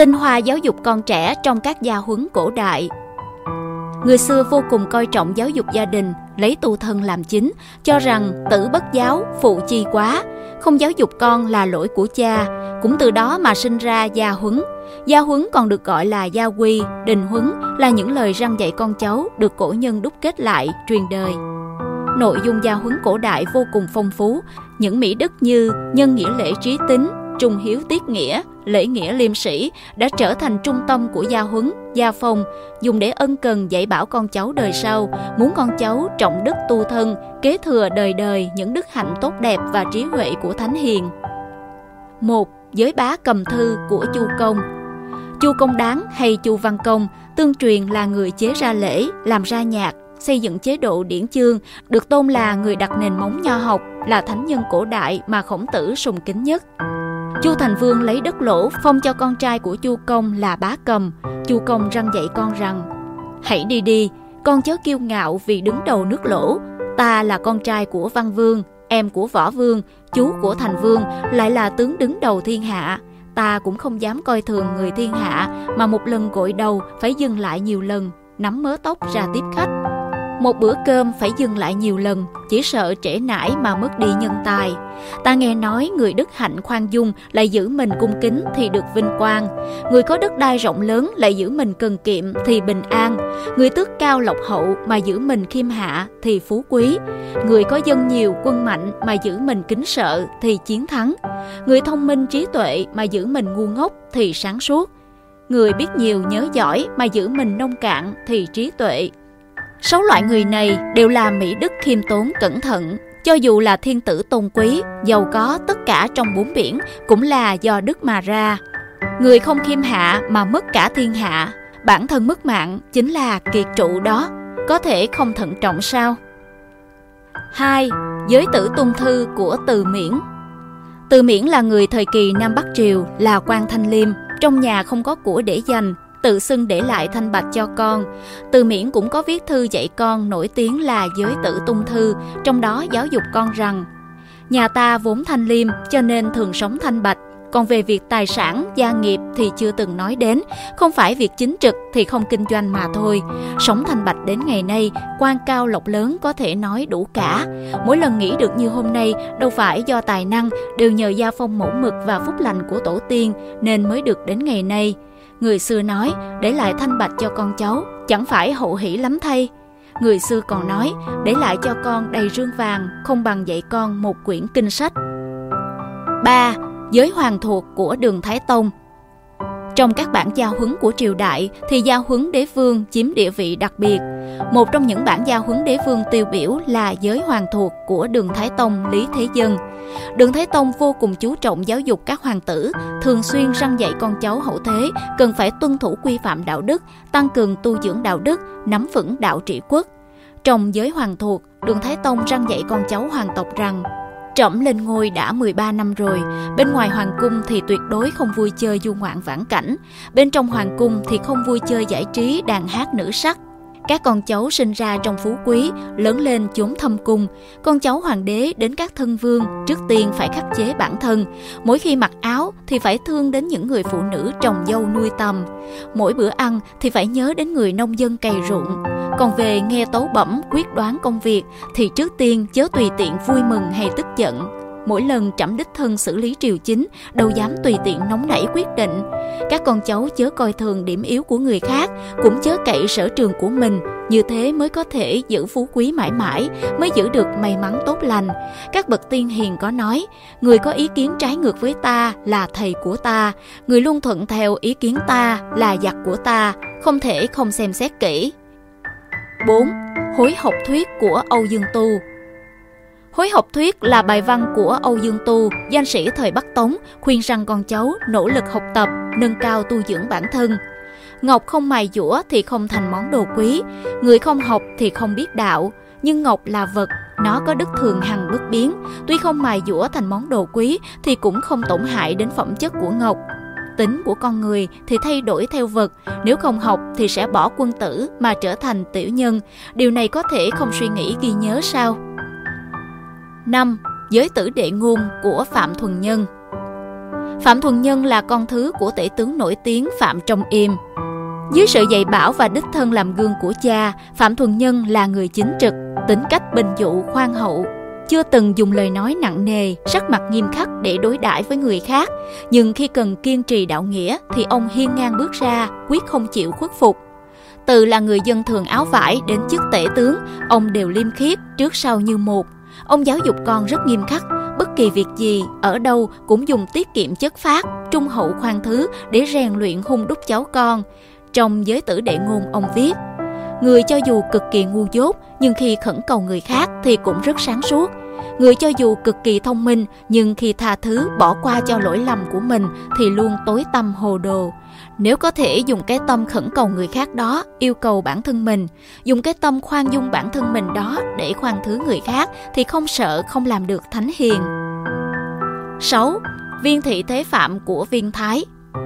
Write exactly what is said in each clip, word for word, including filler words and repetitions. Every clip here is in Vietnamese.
Tinh hoa giáo dục con trẻ trong các gia huấn cổ đại. Người xưa vô cùng coi trọng giáo dục gia đình, lấy tu thân làm chính, cho rằng tử bất giáo, phụ chi quá, không giáo dục con là lỗi của cha. Cũng từ đó mà sinh ra gia huấn. Gia huấn còn được gọi là gia quy, đình huấn, là những lời răn dạy con cháu được cổ nhân đúc kết lại, truyền đời. Nội dung gia huấn cổ đại vô cùng phong phú, những mỹ đức như nhân nghĩa lễ trí tín, trung hiếu tiết nghĩa, lễ nghĩa liêm sĩ đã trở thành trung tâm của gia huấn, gia phong, dùng để ân cần dạy bảo con cháu đời sau, muốn con cháu trọng đức tu thân, kế thừa đời đời những đức hạnh tốt đẹp và trí huệ của thánh hiền. Một. Giới bá cầm thư của Chu Công. Chu Công Đáng hay Chu Văn Công tương truyền là người chế ra lễ, làm ra nhạc, xây dựng chế độ điển chương, được tôn là người đặt nền móng nho học, là thánh nhân cổ đại mà Khổng Tử sùng kính nhất. Chu Thành Vương lấy đất Lỗ phong cho con trai của Chu Công là bá cầm. Chu Công răn dạy con rằng: hãy đi đi, con chớ kiêu ngạo vì đứng đầu nước Lỗ. Ta là con trai của Văn Vương, em của Võ Vương, chú của Thành Vương, lại là tướng đứng đầu thiên hạ. Ta cũng không dám coi thường người thiên hạ, mà một lần gội đầu phải dừng lại nhiều lần, nắm mớ tóc ra tiếp khách. Một bữa cơm phải dừng lại nhiều lần, chỉ sợ trễ nải mà mất đi nhân tài. Ta nghe nói người đức hạnh khoan dung lại giữ mình cung kính thì được vinh quang. Người có đất đai rộng lớn lại giữ mình cần kiệm thì bình an. Người tước cao lộc hậu mà giữ mình khiêm hạ thì phú quý. Người có dân nhiều quân mạnh mà giữ mình kính sợ thì chiến thắng. Người thông minh trí tuệ mà giữ mình ngu ngốc thì sáng suốt. Người biết nhiều nhớ giỏi mà giữ mình nông cạn thì trí tuệ. Sáu loại người này đều là mỹ đức khiêm tốn cẩn thận. Cho dù là thiên tử tôn quý, giàu có tất cả trong bốn biển cũng là do đức mà ra. Người không khiêm hạ mà mất cả thiên hạ, bản thân mất mạng chính là kiệt trụ đó. Có thể không thận trọng sao? Hai. Giới tử tuân thư của Từ Miễn. Từ Miễn là người thời kỳ Nam Bắc Triều, là quan thanh liêm, trong nhà không có của để dành, tự xưng để lại thanh bạch cho con. Từ Miễn cũng có viết thư dạy con nổi tiếng là Giới Tử Tuân Thư, trong đó giáo dục con rằng: nhà ta vốn thanh liêm cho nên thường sống thanh bạch, còn về việc tài sản, gia nghiệp thì chưa từng nói đến, không phải việc chính trực thì không kinh doanh mà thôi. Sống thanh bạch đến ngày nay, quan cao lộc lớn có thể nói đủ cả. Mỗi lần nghĩ được như hôm nay đâu phải do tài năng, đều nhờ gia phong mẫu mực và phúc lành của tổ tiên nên mới được đến ngày nay. Người xưa nói để lại thanh bạch cho con cháu chẳng phải hậu hỷ lắm thay. Người xưa còn nói để lại cho con đầy rương vàng không bằng dạy con một quyển kinh sách. Ba. Giới hoàng thuộc của Đường Thái Tông. Trong các bản gia huấn của triều đại thì gia huấn đế vương chiếm địa vị đặc biệt. Một trong những bản gia huấn đế vương tiêu biểu là Giới hoàng thuộc của Đường Thái Tông Lý Thế Dân. Đường Thái Tông vô cùng chú trọng giáo dục các hoàng tử, thường xuyên răn dạy con cháu hậu thế cần phải tuân thủ quy phạm đạo đức, tăng cường tu dưỡng đạo đức, nắm vững đạo trị quốc. Trong Giới hoàng thuộc, Đường Thái Tông răn dạy con cháu hoàng tộc rằng: trẫm lên ngôi đã mười ba năm rồi, bên ngoài hoàng cung thì tuyệt đối không vui chơi du ngoạn vãn cảnh, bên trong hoàng cung thì không vui chơi giải trí đàn hát nữ sắc. Các con cháu sinh ra trong phú quý, lớn lên chốn thâm cung. Con cháu hoàng đế đến các thân vương, trước tiên phải khắc chế bản thân. Mỗi khi mặc áo thì phải thương đến những người phụ nữ trồng dâu nuôi tầm. Mỗi bữa ăn thì phải nhớ đến người nông dân cày ruộng. Còn về nghe tấu bẩm quyết đoán công việc thì trước tiên chớ tùy tiện vui mừng hay tức giận. Mỗi lần trẫm đích thân xử lý triều chính, đâu dám tùy tiện nóng nảy quyết định. Các con cháu chớ coi thường điểm yếu của người khác, cũng chớ cậy sở trường của mình. Như thế mới có thể giữ phú quý mãi mãi, mới giữ được may mắn tốt lành. Các bậc tiên hiền có nói: người có ý kiến trái ngược với ta là thầy của ta, người luôn thuận theo ý kiến ta là giặc của ta, không thể không xem xét kỹ. Bốn. Hối học thuyết của Âu Dương Tu. Hối học thuyết là bài văn của Âu Dương Tu, danh sĩ thời Bắc Tống, khuyên rằng con cháu nỗ lực học tập, nâng cao tu dưỡng bản thân. Ngọc không mài dũa thì không thành món đồ quý, người không học thì không biết đạo. Nhưng ngọc là vật, nó có đức thường hằng bất biến, tuy không mài dũa thành món đồ quý thì cũng không tổn hại đến phẩm chất của ngọc. Tính của con người thì thay đổi theo vật, nếu không học thì sẽ bỏ quân tử mà trở thành tiểu nhân. Điều này có thể không suy nghĩ ghi nhớ sao? Năm. Giới tử đệ ngôn của Phạm Thuần Nhân. Phạm Thuần Nhân là con thứ của tể tướng nổi tiếng Phạm Trong Im. Dưới sự dạy bảo và đích thân làm gương của cha, Phạm Thuần Nhân là người chính trực, tính cách bình dụ khoan hậu, chưa từng dùng lời nói nặng nề, sắc mặt nghiêm khắc để đối đãi với người khác. Nhưng khi cần kiên trì đạo nghĩa thì ông hiên ngang bước ra, quyết không chịu khuất phục. Từ là người dân thường áo vải đến chức tể tướng, ông đều liêm khiết, trước sau như một. Ông giáo dục con rất nghiêm khắc, bất kỳ việc gì, ở đâu cũng dùng tiết kiệm chất phác, trung hậu khoan thứ để rèn luyện hung đúc cháu con. Trong Giới Tử Đệ Ngôn ông viết: người cho dù cực kỳ ngu dốt, nhưng khi khẩn cầu người khác thì cũng rất sáng suốt. Người cho dù cực kỳ thông minh, nhưng khi tha thứ bỏ qua cho lỗi lầm của mình thì luôn tối tăm hồ đồ. Nếu có thể dùng cái tâm khẩn cầu người khác đó yêu cầu bản thân mình, dùng cái tâm khoan dung bản thân mình đó để khoan thứ người khác, thì không sợ không làm được thánh hiền. sáu. Viên thị thế phạm của Viên Thái.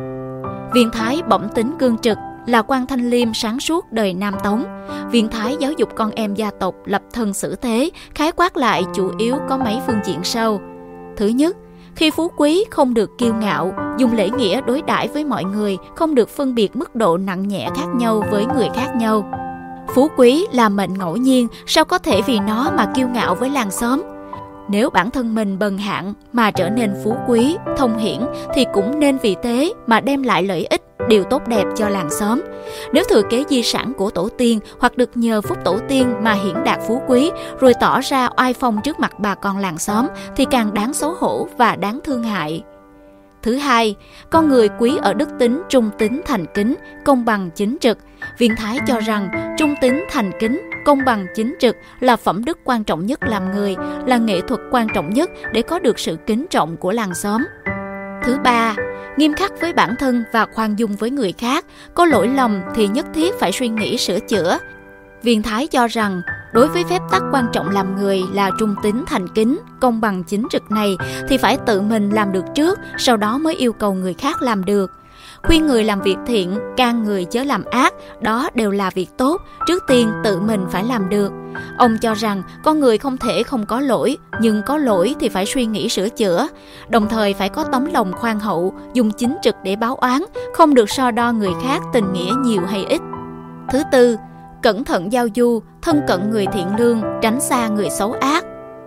Viên Thái bẩm tính cương trực, là quan thanh liêm sáng suốt đời Nam Tống. Viên Thái giáo dục con em gia tộc lập thân xử thế, khái quát lại chủ yếu có mấy phương diện sau. Thứ nhất, khi phú quý không được kiêu ngạo, dùng lễ nghĩa đối đãi với mọi người, không được phân biệt mức độ nặng nhẹ khác nhau với người khác nhau. Phú quý là mệnh ngẫu nhiên, sao có thể vì nó mà kiêu ngạo với làng xóm? Nếu bản thân mình bần hạn mà trở nên phú quý, thông hiển thì cũng nên vì thế mà đem lại lợi ích, điều tốt đẹp cho làng xóm. Nếu thừa kế di sản của tổ tiên hoặc được nhờ phúc tổ tiên mà hiển đạt phú quý, rồi tỏ ra oai phong trước mặt bà con làng xóm thì càng đáng xấu hổ và đáng thương hại. Thứ hai, con người quý ở đức tính trung tín thành kính, công bằng chính trực. Viên Thái cho rằng trung tín thành kính, công bằng chính trực là phẩm đức quan trọng nhất làm người, là nghệ thuật quan trọng nhất để có được sự kính trọng của làng xóm. Thứ ba, nghiêm khắc với bản thân và khoan dung với người khác, có lỗi lầm thì nhất thiết phải suy nghĩ sửa chữa. Viên Thái cho rằng đối với phép tắc quan trọng làm người là trung tín thành kính, công bằng chính trực này thì phải tự mình làm được trước, sau đó mới yêu cầu người khác làm được. Khuyên người làm việc thiện, can người chớ làm ác, đó đều là việc tốt, trước tiên tự mình phải làm được. Ông cho rằng con người không thể không có lỗi, nhưng có lỗi thì phải suy nghĩ sửa chữa, đồng thời phải có tấm lòng khoan hậu, dùng chính trực để báo oán, không được so đo người khác tình nghĩa nhiều hay ít. Thứ tư, cẩn thận giao du, thân cận người thiện lương, tránh xa người xấu ác.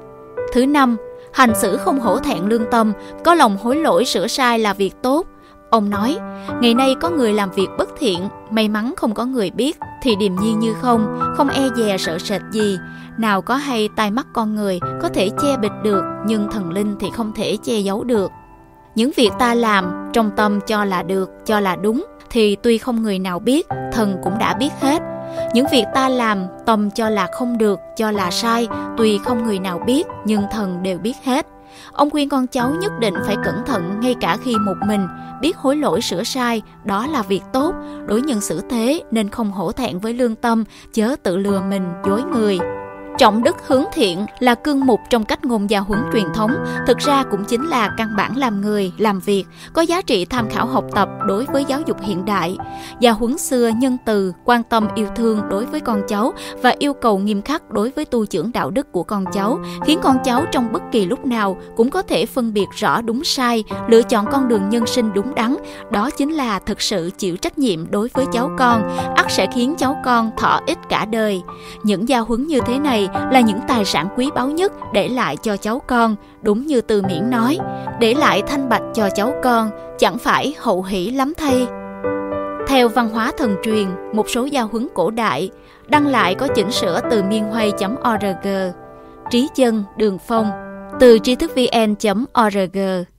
Thứ năm, hành xử không hổ thẹn lương tâm, có lòng hối lỗi sửa sai là việc tốt. Ông nói, ngày nay có người làm việc bất thiện, may mắn không có người biết, thì điềm nhiên như không, không e dè sợ sệt gì. Nào có hay tai mắt con người có thể che bịt được, nhưng thần linh thì không thể che giấu được. Những việc ta làm, trong tâm cho là được, cho là đúng, thì tuy không người nào biết, thần cũng đã biết hết. Những việc ta làm, tâm cho là không được, cho là sai, tuy không người nào biết, nhưng thần đều biết hết. Ông khuyên con cháu nhất định phải cẩn thận ngay cả khi một mình, biết hối lỗi sửa sai, đó là việc tốt, đối nhân xử thế nên không hổ thẹn với lương tâm, chớ tự lừa mình, dối người. Trọng đức hướng thiện là cương mục trong cách ngôn gia huấn truyền thống, thực ra cũng chính là căn bản làm người, làm việc, có giá trị tham khảo học tập đối với giáo dục hiện đại. Gia huấn xưa nhân từ, quan tâm yêu thương đối với con cháu và yêu cầu nghiêm khắc đối với tu dưỡng đạo đức của con cháu, khiến con cháu trong bất kỳ lúc nào cũng có thể phân biệt rõ đúng sai, lựa chọn con đường nhân sinh đúng đắn. Đó chính là thực sự chịu trách nhiệm đối với cháu con, ắt sẽ khiến cháu con thọ ích cả đời. Những gia huấn như thế này là những tài sản quý báu nhất để lại cho cháu con, đúng như Từ Miễn nói, để lại thanh bạch cho cháu con, chẳng phải hậu hỷ lắm thay. Theo văn hóa thần truyền, một số gia huấn cổ đại, đăng lại có chỉnh sửa từ miên huây chấm org, Trí Chân, Đường Phong, từ tri thức vn chấm org.